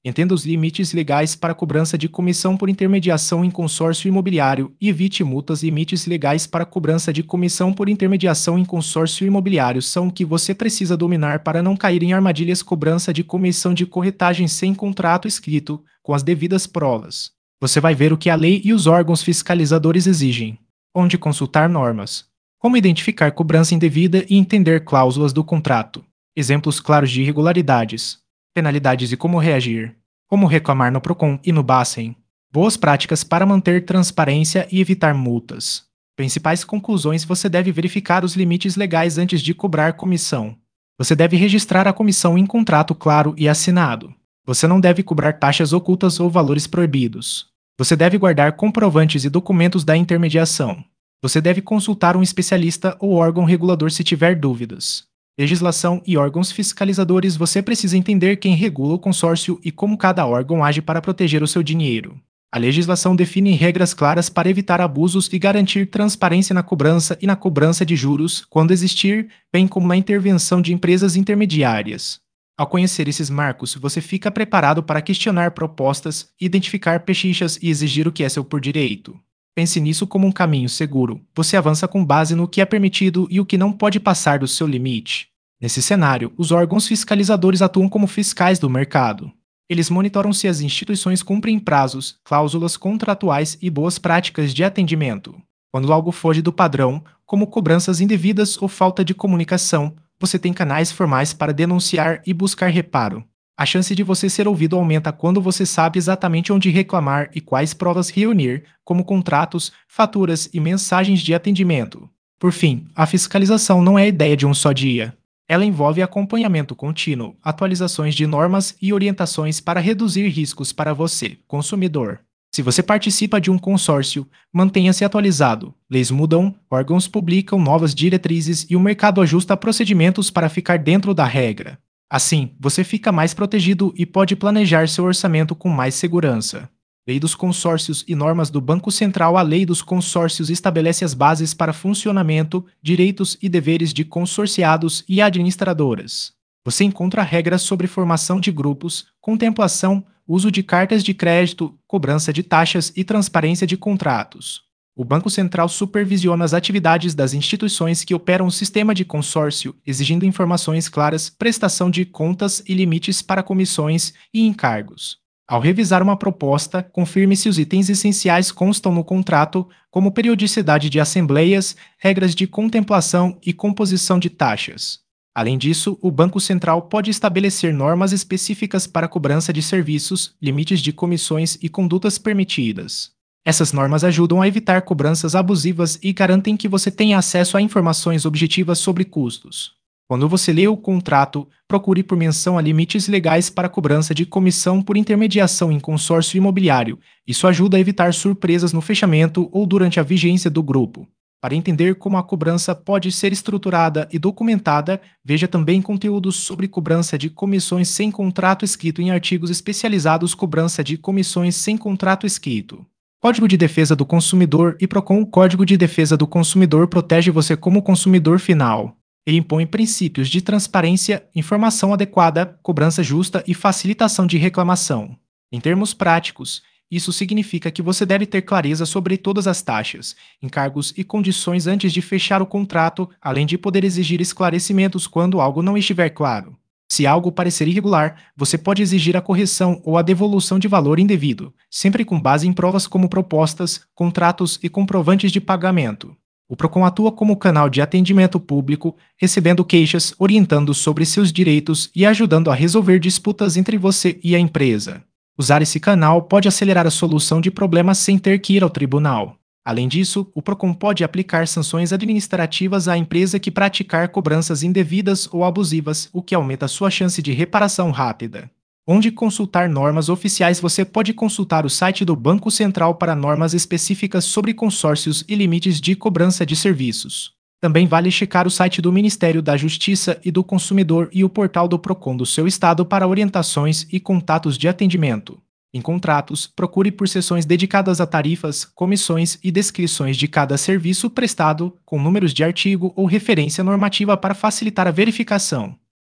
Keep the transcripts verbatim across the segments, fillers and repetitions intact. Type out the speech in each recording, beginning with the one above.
Entenda os limites legais para cobrança de comissão por intermediação em consórcio imobiliário e evite multas. Limites legais para cobrança de comissão por intermediação em consórcio imobiliário são o que você precisa dominar para não cair em armadilhas. Cobrança de comissão de corretagem sem contrato escrito, com as devidas provas. Você vai ver o que a lei e os órgãos fiscalizadores exigem. Onde consultar normas. Como identificar cobrança indevida e entender cláusulas do contrato. Exemplos claros de irregularidades. Penalidades e como reagir. Como reclamar no Procon e no Bacen. Boas práticas para manter transparência e evitar multas. Principais conclusões: você deve verificar os limites legais antes de cobrar comissão. Você deve registrar a comissão em contrato claro e assinado. Você não deve cobrar taxas ocultas ou valores proibidos. Você deve guardar comprovantes e documentos da intermediação. Você deve consultar um especialista ou órgão regulador se tiver dúvidas. Legislação e órgãos fiscalizadores. Você precisa entender quem regula o consórcio e como cada órgão age para proteger o seu dinheiro. A legislação define regras claras para evitar abusos e garantir transparência na cobrança e na cobrança de juros, quando existir, bem como na intervenção de empresas intermediárias. Ao conhecer esses marcos, você fica preparado para questionar propostas, identificar pechinchas e exigir o que é seu por direito. Pense nisso como um caminho seguro. Você avança com base no que é permitido e o que não pode passar do seu limite. Nesse cenário, os órgãos fiscalizadores atuam como fiscais do mercado. Eles monitoram se as instituições cumprem prazos, cláusulas contratuais e boas práticas de atendimento. Quando algo foge do padrão, como cobranças indevidas ou falta de comunicação, você tem canais formais para denunciar e buscar reparo. A chance de você ser ouvido aumenta quando você sabe exatamente onde reclamar e quais provas reunir, como contratos, faturas e mensagens de atendimento. Por fim, a fiscalização não é a ideia de um só dia. Ela envolve acompanhamento contínuo, atualizações de normas e orientações para reduzir riscos para você, consumidor. Se você participa de um consórcio, mantenha-se atualizado. Leis mudam, órgãos publicam novas diretrizes e o mercado ajusta procedimentos para ficar dentro da regra. Assim, você fica mais protegido e pode planejar seu orçamento com mais segurança. Lei dos Consórcios e normas do Banco Central. A Lei dos Consórcios estabelece as bases para funcionamento, direitos e deveres de consorciados e administradoras. Você encontra regras sobre formação de grupos, contemplação, uso de cartas de crédito, cobrança de taxas e transparência de contratos. O Banco Central supervisiona as atividades das instituições que operam o sistema de consórcio, exigindo informações claras, prestação de contas e limites para comissões e encargos. Ao revisar uma proposta, confirme se os itens essenciais constam no contrato, como periodicidade de assembleias, regras de contemplação e composição de taxas. Além disso, o Banco Central pode estabelecer normas específicas para cobrança de serviços, limites de comissões e condutas permitidas. Essas normas ajudam a evitar cobranças abusivas e garantem que você tenha acesso a informações objetivas sobre custos. Quando você lê o contrato, procure por menção a limites legais para cobrança de comissão por intermediação em consórcio imobiliário. Isso ajuda a evitar surpresas no fechamento ou durante a vigência do grupo. Para entender como a cobrança pode ser estruturada e documentada, veja também conteúdos sobre cobrança de comissões sem contrato escrito em artigos especializados. Cobrança de comissões sem contrato escrito. Código de Defesa do Consumidor e Procon. O Código de Defesa do Consumidor protege você como consumidor final. Ele impõe princípios de transparência, informação adequada, cobrança justa e facilitação de reclamação. Em termos práticos, isso significa que você deve ter clareza sobre todas as taxas, encargos e condições antes de fechar o contrato, além de poder exigir esclarecimentos quando algo não estiver claro. Se algo parecer irregular, você pode exigir a correção ou a devolução de valor indevido, sempre com base em provas como propostas, contratos e comprovantes de pagamento. O Procon atua como canal de atendimento público, recebendo queixas, orientando sobre seus direitos e ajudando a resolver disputas entre você e a empresa. Usar esse canal pode acelerar a solução de problemas sem ter que ir ao tribunal. Além disso, o Procon pode aplicar sanções administrativas à empresa que praticar cobranças indevidas ou abusivas, o que aumenta sua chance de reparação rápida. Onde consultar normas oficiais. Você pode consultar o site do Banco Central para normas específicas sobre consórcios e limites de cobrança de serviços. Também vale checar o site do Ministério da Justiça e do Consumidor e o portal do Procon do seu estado para orientações e contatos de atendimento. Em contratos, procure por seções dedicadas a tarifas, comissões e descrições de cada serviço prestado, com números de artigo ou referência normativa para facilitar a verificação.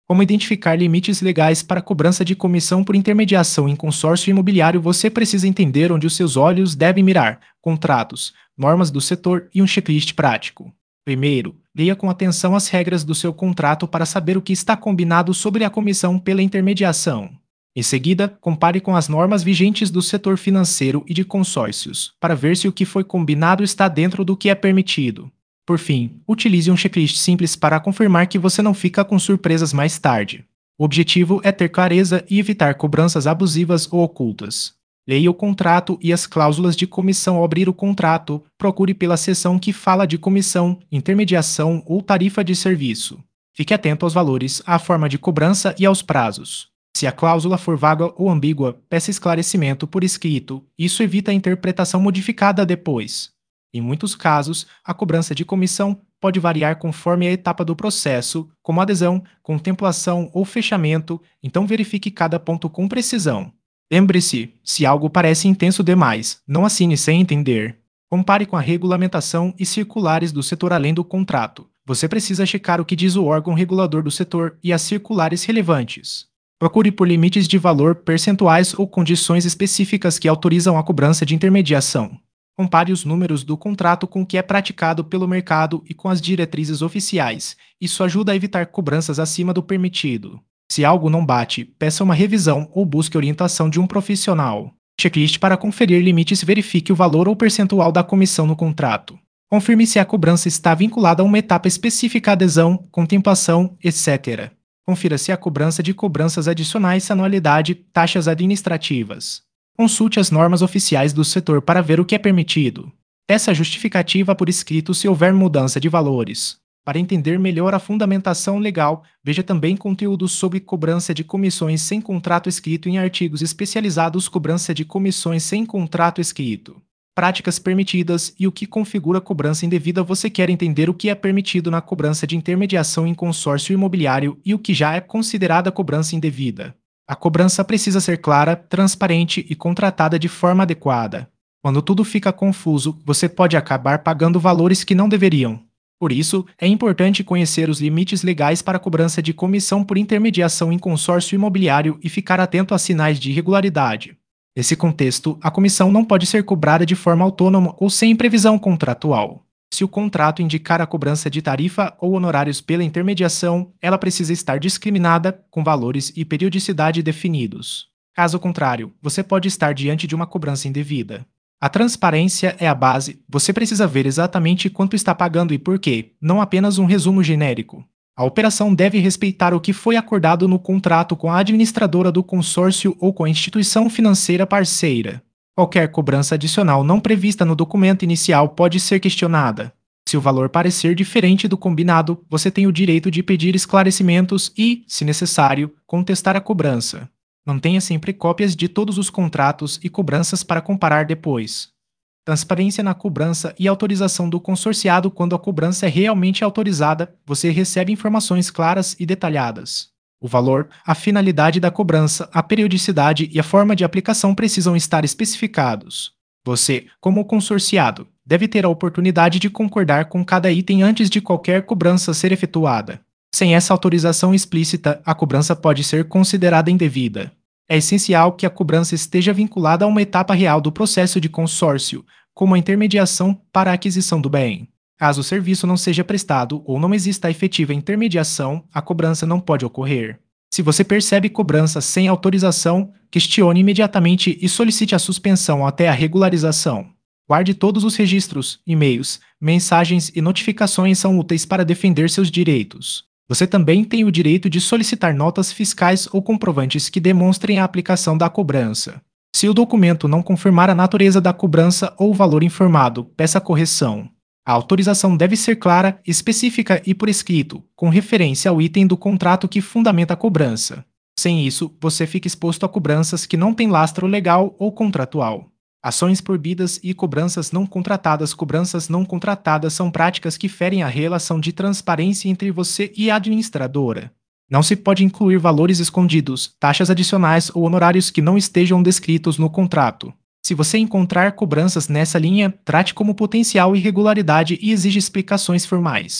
Como identificar limites legais para cobrança de comissão por intermediação em consórcio imobiliário, você precisa entender onde os seus olhos devem mirar: contratos, normas do setor e um checklist prático. Primeiro, leia com atenção as regras do seu contrato para saber o que está combinado sobre a comissão pela intermediação. Em seguida, compare com as normas vigentes do setor financeiro e de consórcios, para ver se o que foi combinado está dentro do que é permitido. Por fim, utilize um checklist simples para confirmar que você não fica com surpresas mais tarde. O objetivo é ter clareza e evitar cobranças abusivas ou ocultas. Leia o contrato e as cláusulas de comissão ao abrir o contrato. Procure pela seção que fala de comissão, intermediação ou tarifa de serviço. Fique atento aos valores, à forma de cobrança e aos prazos. Se a cláusula for vaga ou ambígua, peça esclarecimento por escrito. Isso evita a interpretação modificada depois. Em muitos casos, a cobrança de comissão pode variar conforme a etapa do processo, como adesão, contemplação ou fechamento, então verifique cada ponto com precisão. Lembre-se, se algo parece intenso demais, não assine sem entender. Compare com a regulamentação e circulares do setor além do contrato. Você precisa checar o que diz o órgão regulador do setor e as circulares relevantes. Procure por limites de valor, percentuais ou condições específicas que autorizam a cobrança de intermediação. Compare os números do contrato com o que é praticado pelo mercado e com as diretrizes oficiais. Isso ajuda a evitar cobranças acima do permitido. Se algo não bate, peça uma revisão ou busque orientação de um profissional. Checklist para conferir limites: verifique o valor ou percentual da comissão no contrato. Confirme se a cobrança está vinculada a uma etapa específica: adesão, contemplação, etcétera. Confira se a cobrança de cobranças adicionais, anualidade, taxas administrativas. Consulte as normas oficiais do setor para ver o que é permitido. Peça justificativa por escrito se houver mudança de valores. Para entender melhor a fundamentação legal, veja também conteúdos sobre cobrança de comissões sem contrato escrito em artigos especializados. Cobrança de comissões sem contrato escrito. Práticas permitidas e o que configura cobrança indevida. Você quer entender o que é permitido na cobrança de intermediação em consórcio imobiliário e o que já é considerada cobrança indevida. A cobrança precisa ser clara, transparente e contratada de forma adequada. Quando tudo fica confuso, você pode acabar pagando valores que não deveriam. Por isso, é importante conhecer os limites legais para a cobrança de comissão por intermediação em consórcio imobiliário e ficar atento a sinais de irregularidade. Nesse contexto, a comissão não pode ser cobrada de forma autônoma ou sem previsão contratual. Se o contrato indicar a cobrança de tarifa ou honorários pela intermediação, ela precisa estar discriminada, com valores e periodicidade definidos. Caso contrário, você pode estar diante de uma cobrança indevida. A transparência é a base. Você precisa ver exatamente quanto está pagando e por quê, não apenas um resumo genérico. A operação deve respeitar o que foi acordado no contrato com a administradora do consórcio ou com a instituição financeira parceira. Qualquer cobrança adicional não prevista no documento inicial pode ser questionada. Se o valor parecer diferente do combinado, você tem o direito de pedir esclarecimentos e, se necessário, contestar a cobrança. Mantenha sempre cópias de todos os contratos e cobranças para comparar depois. Transparência na cobrança e autorização do consorciado. Quando a cobrança é realmente autorizada, você recebe informações claras e detalhadas. O valor, a finalidade da cobrança, a periodicidade e a forma de aplicação precisam estar especificados. Você, como consorciado, deve ter a oportunidade de concordar com cada item antes de qualquer cobrança ser efetuada. Sem essa autorização explícita, a cobrança pode ser considerada indevida. É essencial que a cobrança esteja vinculada a uma etapa real do processo de consórcio, como a intermediação para a aquisição do bem. Caso o serviço não seja prestado ou não exista a efetiva intermediação, a cobrança não pode ocorrer. Se você percebe cobrança sem autorização, questione imediatamente e solicite a suspensão até a regularização. Guarde todos os registros, e-mails, mensagens e notificações são úteis para defender seus direitos. Você também tem o direito de solicitar notas fiscais ou comprovantes que demonstrem a aplicação da cobrança. Se o documento não confirmar a natureza da cobrança ou o valor informado, peça correção. A autorização deve ser clara, específica e por escrito, com referência ao item do contrato que fundamenta a cobrança. Sem isso, você fica exposto a cobranças que não têm lastro legal ou contratual. Ações proibidas e cobranças não contratadas. Cobranças não contratadas são práticas que ferem a relação de transparência entre você e a administradora. Não se pode incluir valores escondidos, taxas adicionais ou honorários que não estejam descritos no contrato. Se você encontrar cobranças nessa linha, trate como potencial irregularidade e exija explicações formais.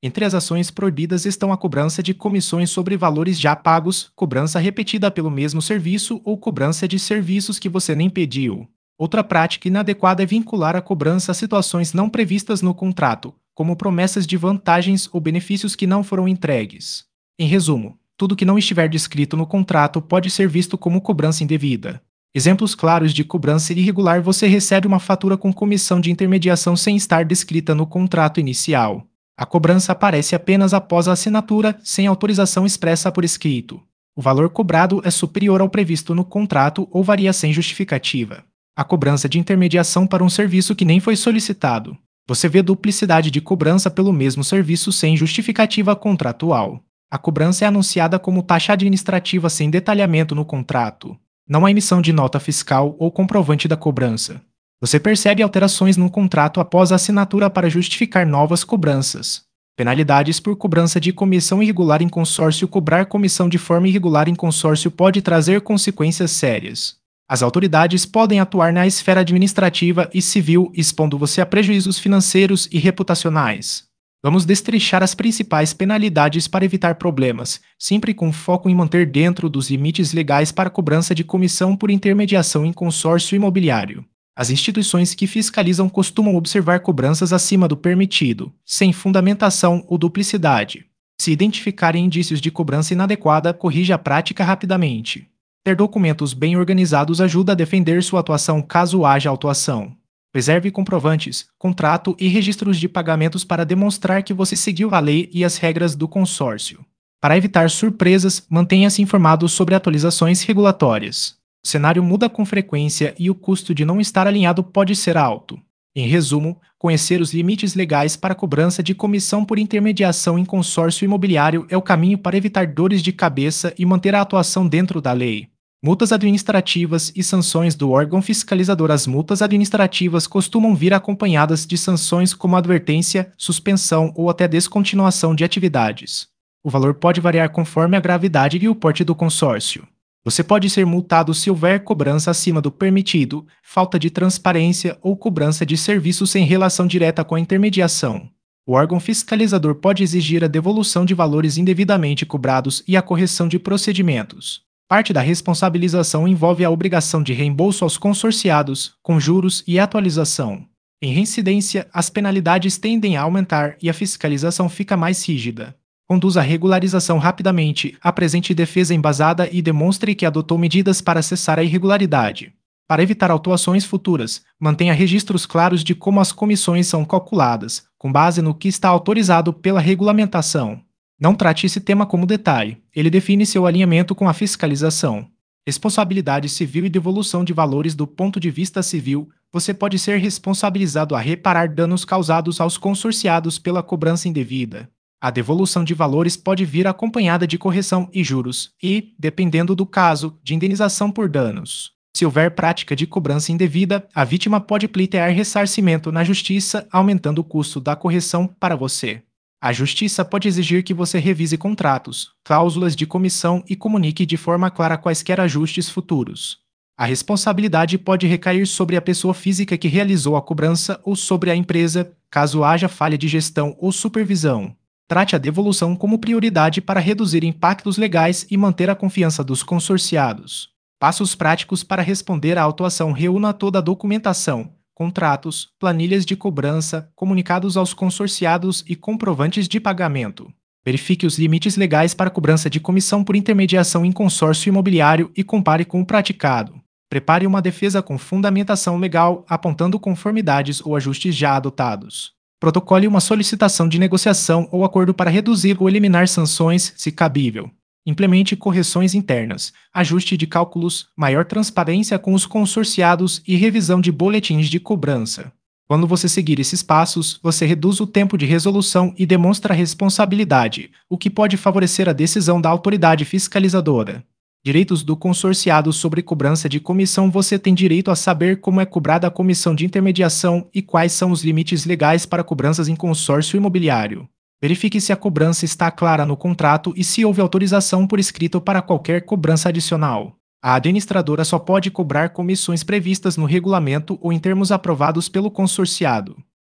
Entre as ações proibidas estão a cobrança de comissões sobre valores já pagos, cobrança repetida pelo mesmo serviço ou cobrança de serviços que você nem pediu. Outra prática inadequada é vincular a cobrança a situações não previstas no contrato, como promessas de vantagens ou benefícios que não foram entregues. Em resumo, tudo que não estiver descrito no contrato pode ser visto como cobrança indevida. Exemplos claros de cobrança irregular: você recebe uma fatura com comissão de intermediação sem estar descrita no contrato inicial. A cobrança aparece apenas após a assinatura, sem autorização expressa por escrito. O valor cobrado é superior ao previsto no contrato ou varia sem justificativa. A cobrança de intermediação para um serviço que nem foi solicitado. Você vê duplicidade de cobrança pelo mesmo serviço sem justificativa contratual. A cobrança é anunciada como taxa administrativa sem detalhamento no contrato. Não há emissão de nota fiscal ou comprovante da cobrança. Você percebe alterações no contrato após a assinatura para justificar novas cobranças. Penalidades por cobrança de comissão irregular em consórcio. Cobrar comissão de forma irregular em consórcio pode trazer consequências sérias. As autoridades podem atuar na esfera administrativa e civil, expondo você a prejuízos financeiros e reputacionais. Vamos destrinchar as principais penalidades para evitar problemas, sempre com foco em manter dentro dos limites legais para cobrança de comissão por intermediação em consórcio imobiliário. As instituições que fiscalizam costumam observar cobranças acima do permitido, sem fundamentação ou duplicidade. Se identificarem indícios de cobrança inadequada, corrija a prática rapidamente. Ter documentos bem organizados ajuda a defender sua atuação caso haja autuação. Preserve comprovantes, contrato e registros de pagamentos para demonstrar que você seguiu a lei e as regras do consórcio. Para evitar surpresas, mantenha-se informado sobre atualizações regulatórias. O cenário muda com frequência e o custo de não estar alinhado pode ser alto. Em resumo, conhecer os limites legais para cobrança de comissão por intermediação em consórcio imobiliário é o caminho para evitar dores de cabeça e manter a atuação dentro da lei. Multas administrativas e sanções do órgão fiscalizador. As multas administrativas costumam vir acompanhadas de sanções como advertência, suspensão ou até descontinuação de atividades. O valor pode variar conforme a gravidade e o porte do consórcio. Você pode ser multado se houver cobrança acima do permitido, falta de transparência ou cobrança de serviço sem relação direta com a intermediação. O órgão fiscalizador pode exigir a devolução de valores indevidamente cobrados e a correção de procedimentos. Parte da responsabilização envolve a obrigação de reembolso aos consorciados, com juros e atualização. Em reincidência, as penalidades tendem a aumentar e a fiscalização fica mais rígida. Conduza a regularização rapidamente, apresente defesa embasada e demonstre que adotou medidas para cessar a irregularidade. Para evitar autuações futuras, mantenha registros claros de como as comissões são calculadas, com base no que está autorizado pela regulamentação. Não trate esse tema como detalhe, ele define seu alinhamento com a fiscalização. Responsabilidade civil e devolução de valores. Do ponto de vista civil, você pode ser responsabilizado a reparar danos causados aos consorciados pela cobrança indevida. A devolução de valores pode vir acompanhada de correção e juros e, dependendo do caso, de indenização por danos. Se houver prática de cobrança indevida, a vítima pode pleitear ressarcimento na justiça, aumentando o custo da correção para você. A justiça pode exigir que você revise contratos, cláusulas de comissão e comunique de forma clara quaisquer ajustes futuros. A responsabilidade pode recair sobre a pessoa física que realizou a cobrança ou sobre a empresa, caso haja falha de gestão ou supervisão. Trate a devolução como prioridade para reduzir impactos legais e manter a confiança dos consorciados. Passos práticos para responder à autuação: reúna toda a documentação, contratos, planilhas de cobrança, comunicados aos consorciados e comprovantes de pagamento. Verifique os limites legais para cobrança de comissão por intermediação em consórcio imobiliário e compare com o praticado. Prepare uma defesa com fundamentação legal, apontando conformidades ou ajustes já adotados. Protocole uma solicitação de negociação ou acordo para reduzir ou eliminar sanções, se cabível. Implemente correções internas, ajuste de cálculos, maior transparência com os consorciados e revisão de boletins de cobrança. Quando você seguir esses passos, você reduz o tempo de resolução e demonstra responsabilidade, o que pode favorecer a decisão da autoridade fiscalizadora. Direitos do consorciado sobre cobrança de comissão. Você tem direito a saber como é cobrada a comissão de intermediação e quais são os limites legais para cobranças em consórcio imobiliário. Verifique se a cobrança está clara no contrato e se houve autorização por escrito para qualquer cobrança adicional. A administradora só pode cobrar comissões previstas no regulamento ou em termos aprovados pelo consorciado.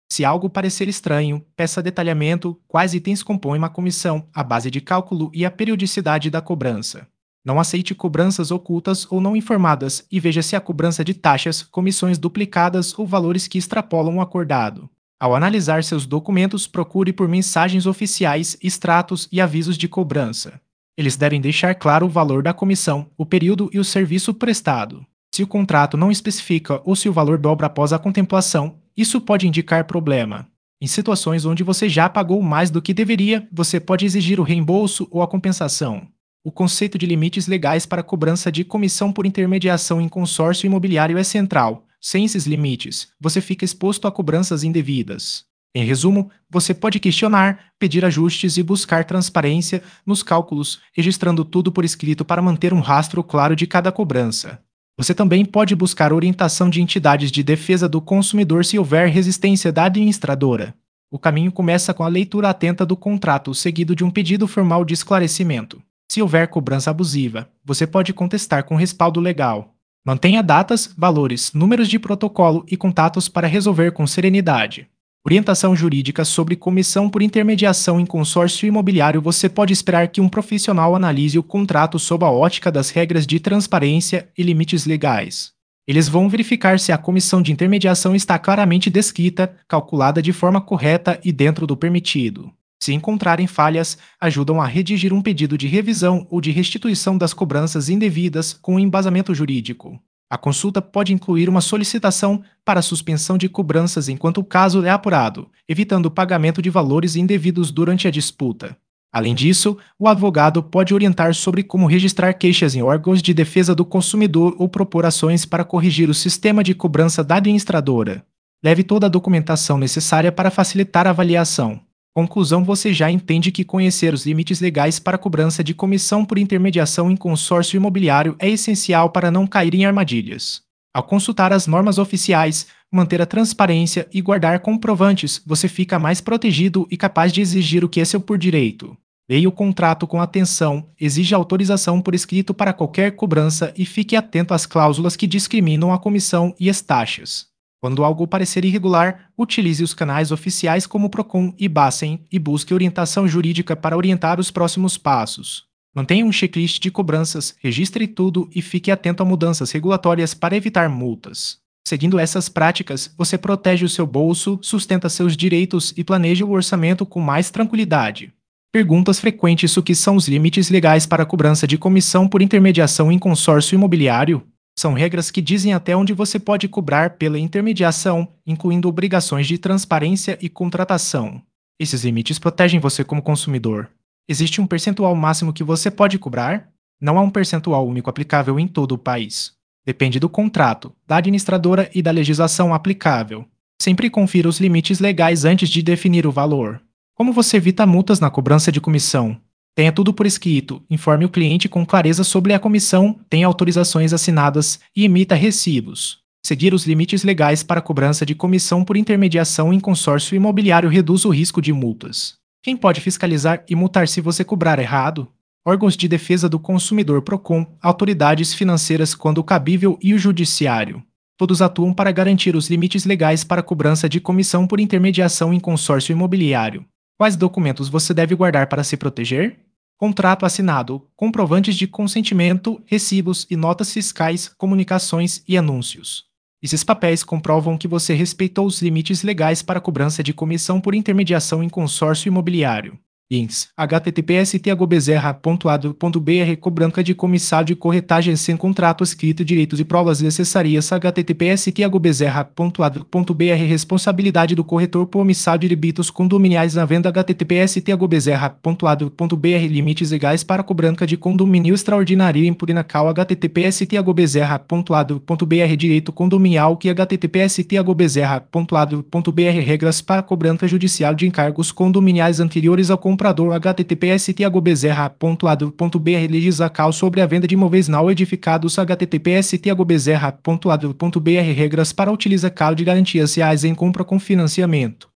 Se algo parecer estranho, peça detalhamento quais itens compõem uma comissão, a base de cálculo e a periodicidade da cobrança. Não aceite cobranças ocultas ou não informadas e veja se há cobrança de taxas, comissões duplicadas ou valores que extrapolam o acordado. Ao analisar seus documentos, procure por mensagens oficiais, extratos e avisos de cobrança. Eles devem deixar claro o valor da comissão, o período e o serviço prestado. Se o contrato não especifica ou se o valor dobra após a contemplação, isso pode indicar problema. Em situações onde você já pagou mais do que deveria, você pode exigir o reembolso ou a compensação. O conceito de limites legais para cobrança de comissão por intermediação em consórcio imobiliário é central. Sem esses limites, você fica exposto a cobranças indevidas. Em resumo, você pode questionar, pedir ajustes e buscar transparência nos cálculos, registrando tudo por escrito para manter um rastro claro de cada cobrança. Você também pode buscar orientação de entidades de defesa do consumidor se houver resistência da administradora. O caminho começa com a leitura atenta do contrato, seguido de um pedido formal de esclarecimento. Se houver cobrança abusiva, você pode contestar com respaldo legal. Mantenha datas, valores, números de protocolo e contatos para resolver com serenidade. Orientação jurídica sobre comissão por intermediação em consórcio imobiliário. Você pode esperar que um profissional analise o contrato sob a ótica das regras de transparência e limites legais. Eles vão verificar se a comissão de intermediação está claramente descrita, calculada de forma correta e dentro do permitido. Se encontrarem falhas, ajudam a redigir um pedido de revisão ou de restituição das cobranças indevidas com embasamento jurídico. A consulta pode incluir uma solicitação para suspensão de cobranças enquanto o caso é apurado, evitando o pagamento de valores indevidos durante a disputa. Além disso, o advogado pode orientar sobre como registrar queixas em órgãos de defesa do consumidor ou propor ações para corrigir o sistema de cobrança da administradora. Leve toda a documentação necessária para facilitar a avaliação. Conclusão: você já entende que conhecer os limites legais para cobrança de comissão por intermediação em consórcio imobiliário é essencial para não cair em armadilhas. Ao consultar as normas oficiais, manter a transparência e guardar comprovantes, você fica mais protegido e capaz de exigir o que é seu por direito. Leia o contrato com atenção, exija autorização por escrito para qualquer cobrança e fique atento às cláusulas que discriminam a comissão e as taxas. Quando algo parecer irregular, utilize os canais oficiais como o Procon e Bacen e busque orientação jurídica para orientar os próximos passos. Mantenha um checklist de cobranças, registre tudo e fique atento a mudanças regulatórias para evitar multas. Seguindo essas práticas, você protege o seu bolso, sustenta seus direitos e planeja o orçamento com mais tranquilidade. Perguntas frequentes: o que são os limites legais para a cobrança de comissão por intermediação em consórcio imobiliário? São regras que dizem até onde você pode cobrar pela intermediação, incluindo obrigações de transparência e contratação. Esses limites protegem você como consumidor. Existe um percentual máximo que você pode cobrar? Não há um percentual único aplicável em todo o país. Depende do contrato, da administradora e da legislação aplicável. Sempre confira os limites legais antes de definir o valor. Como você evita multas na cobrança de comissão? Tenha tudo por escrito, informe o cliente com clareza sobre a comissão, tenha autorizações assinadas e emita recibos. Seguir os limites legais para a cobrança de comissão por intermediação em consórcio imobiliário reduz o risco de multas. Quem pode fiscalizar e multar se você cobrar errado? Órgãos de defesa do consumidor Procon, autoridades financeiras quando cabível e o judiciário. Todos atuam para garantir os limites legais para a cobrança de comissão por intermediação em consórcio imobiliário. Quais documentos você deve guardar para se proteger? Contrato assinado, comprovantes de consentimento, recibos e notas fiscais, comunicações e anúncios. Esses papéis comprovam que você respeitou os limites legais para a cobrança de comissão por intermediação em consórcio imobiliário. Links: https tiagobezerra ponto a d ponto b r Cobrança de comissão de corretagem sem contrato escrito, direitos e provas necessárias. Https tiagobezerra ponto a d ponto b r Responsabilidade do corretor por omissão de débitos condominiais na venda. Https tiagobezerra ponto a d ponto b r Limites legais para cobrança de condomínio extraordinário em Purinacal. Https tiagobezerra ponto a d ponto b r Direito condominial que https tiagobezerra ponto a d ponto b r Regras para cobrança judicial de encargos condominiais anteriores ao comprador. Https tiagobezerra ponto a d ponto b r Legislacal sobre a venda de imóveis não edificados. Https tiagobezerra ponto a d ponto b r Regras para utilizar cloud de garantias reais em compra com financiamento.